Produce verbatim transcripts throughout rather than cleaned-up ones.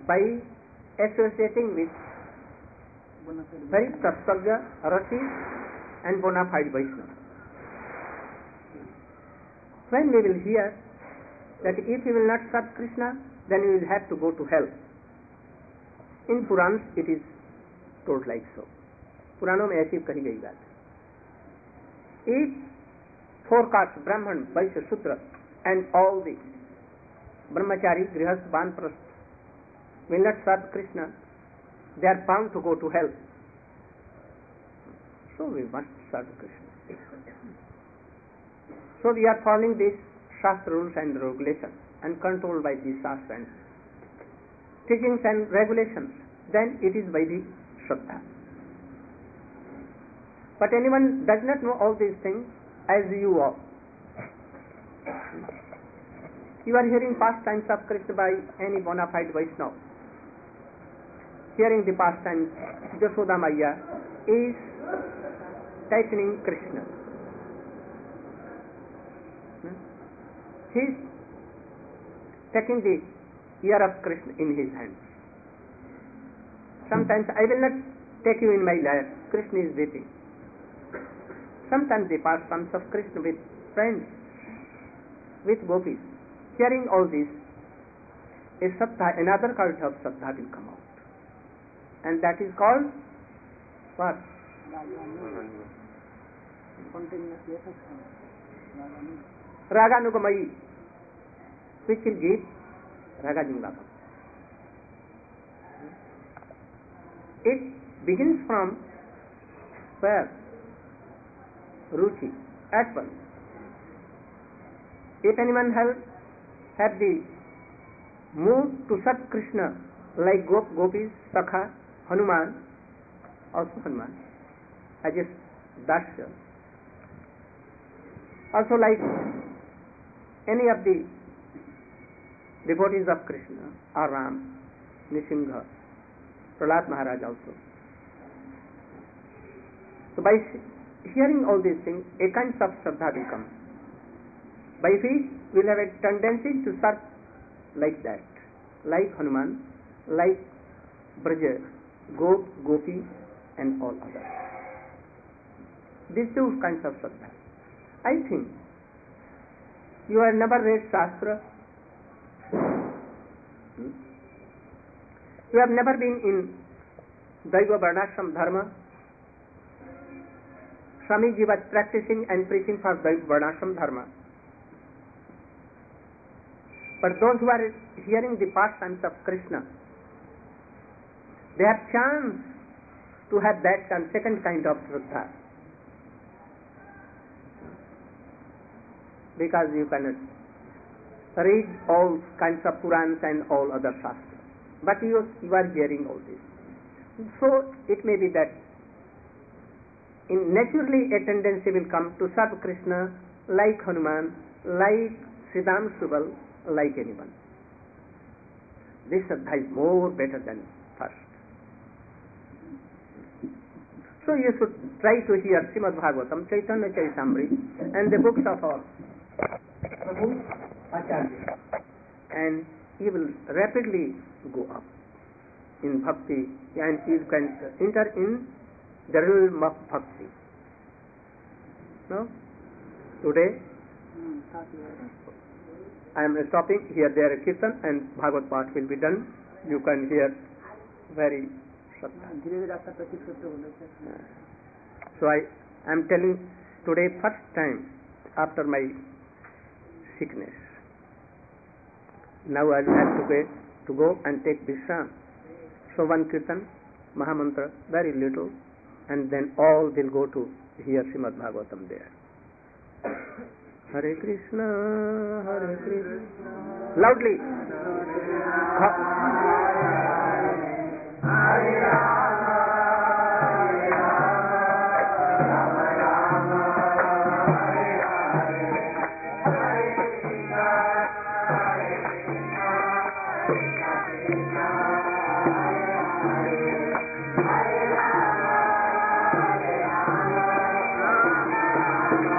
by associating with very Pratsarga, Rashis and bona fide Vaishnavas. When we will hear that if you will not serve Krishna, then you will have to go to hell. In Purans it is told like so. पुराणों में ऐसी कही गई बात. If four castes, Brahman, Vaishya, Shudra, and all the Brahmachari, Grihastha, Banprastha will not serve Krishna, they are bound to go to hell. So we must serve Krishna. So we are following these Shastra rules and regulations and controlled by these Shastra and teachings and regulations. Then it is by the Shraddha. But anyone does not know all these things as you are. You are hearing pastimes of Krishna by any bona fide Vaishnava. Hearing the pastimes, Yashoda Maya is tightening Krishna. He is taking the ear of Krishna in his hands. Sometimes I will not take you in my lap, Krishna is weeping. Sometimes they pass sons of Krishna with friends, with gopis. Hearing all this, a sattha, another cult of sattha will come out. And that is called what? Raganugamai, which will give Raganugama. It begins from where? Ruchi, at once. If anyone have, have the mood to serve Krishna like Gop, Gopis, Sakha, Hanuman, also Hanuman, as a Dasya, also like any of the devotees of Krishna, or Ram, Nisingha, Prahlad Maharaj also. So by hearing all these things, a kind of Shraddha will come. By which we will have a tendency to serve like that, like Hanuman, like Braja, Gop, Gopi, and all others. These two kinds of Shraddha. I think you have never read Shastra. Hmm? You have never been in Daiva Varnashram Dharma. Swamiji was practicing and preaching for Daiva Varnashram Dharma. But those who are hearing the pastimes of Krishna, they have chance to have that and second kind of Shraddha. Because you cannot read all kinds of Purans and all other Shastras. But you, you are hearing all this. So it may be that in naturally a tendency will come to serve Krishna like Hanuman, like Siddham Subal, like anyone. This Shraddha is more better than first. So you should try to hear Srimad Bhagavatam, Chaitanya Charitamrita, and the books of all Prabhu Acharya, and you will rapidly go up in bhakti, and you can enter in the realm of bhakti. No? Today I am stopping here. There a kirtan and Bhagavad Path will be done. You can hear very Shraddha. So I am telling today first time after my sickness. Now I will have to go, to go and take Vishram. So one kirtan, Mahamantra, very little, and then all will go to hear Srimad Bhagavatam there. Hare Krishna, Hare Krishna. Loudly. Hare Rama, Hare Rama, Rama Rama, Hare Hare, Hare Krishna, Hare Krishna, Krishna Krishna, Hare Hare, Hare Rama, Hare Rama, Rama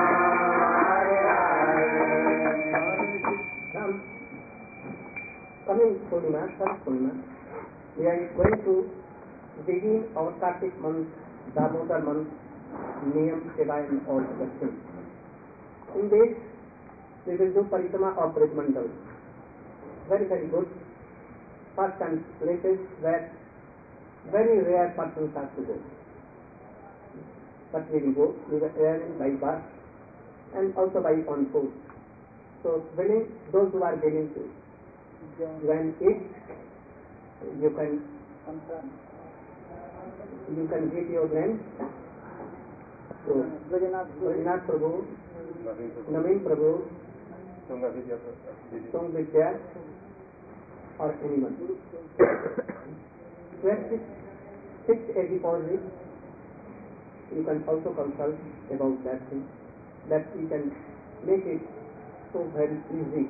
Rama, Hare Hare. Coming Purnima, first Purnima. we are going to begin our Kartik month, Damodar month, Niyam, Seva and all other things. In this, we will do Parikrama of Brajmandal. Very, very good. First and places where very rare persons have to go. But we will go, we will travel by bus and also by on foot. So willing, those who are willing to join it, you can you can give your name. So Brajnath Prabhu, Naveen Prabhu, Song Vidya, or anyone. We have six, six A deposits. You can also consult about that thing, that we can make it so very easy.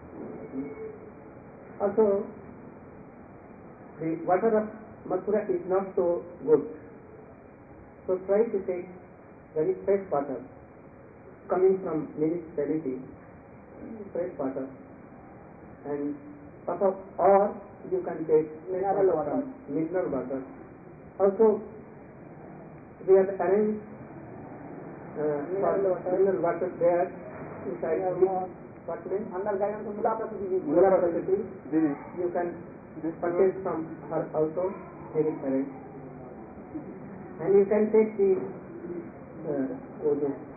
Also, the water of Mathura is not so good. So try to take very fresh water coming from municipality, fresh water, and or you can take mineral water. Mineral water. Also, we have arranged uh, mineral, water. mineral water there inside this what name? Mula Prasati. You can purchase from her also. There is arranged. And you can take the uh,